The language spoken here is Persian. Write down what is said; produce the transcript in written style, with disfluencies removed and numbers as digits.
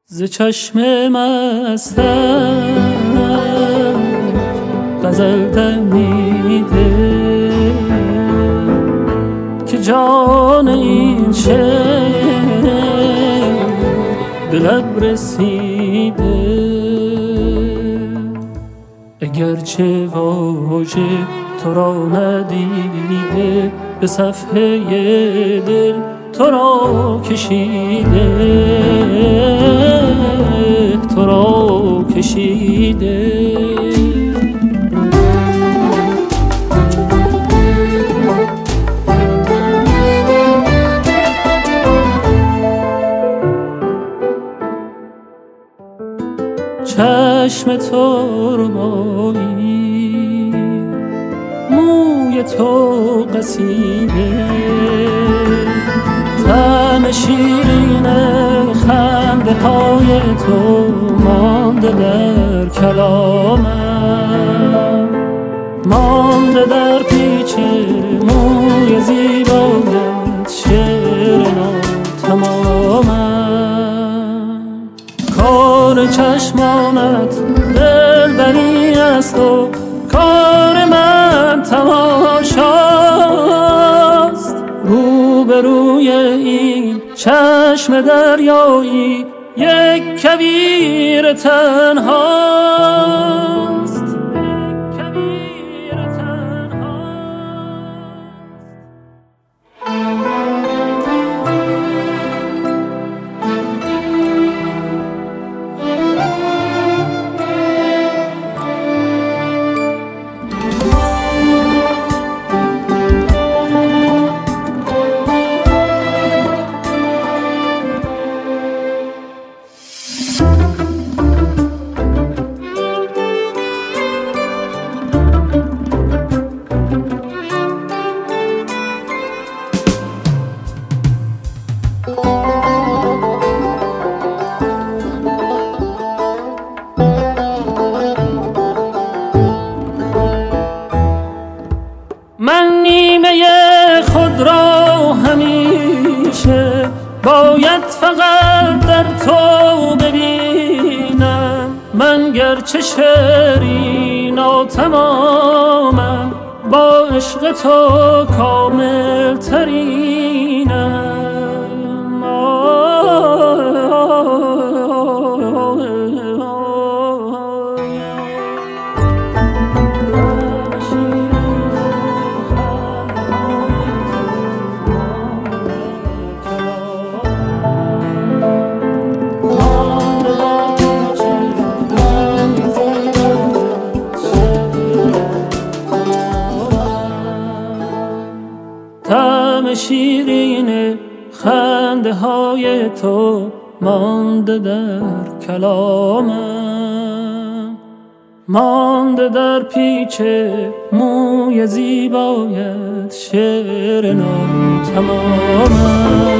ز چشم مستم غزل دمیده که جان این شعر به لب رسیده. اگرچه واژه تو را ندیده، به صفحه دل تو را کشیده، تو را کشیده. چشم ترمایی، موی تو قصیده، طعم شیرین خنده های تو مانده در کلامم، مانده در پیچ موی زیبایت شعر تمامم. کار چشمانت دلبری است و کار من تماشاست. روبروی این چشم دریایی یک کویر تنهاست، یک کویر تنهاست. من نیمه خود را همیشه باید فقط در تو ببینم. من گرچه شعری ناتمامم، با عشق تو کامل ترینم. طعم شیرین خنده های تو مانده در کلامم، مانده در پیچ موی زیبایت شعر نو تمامم.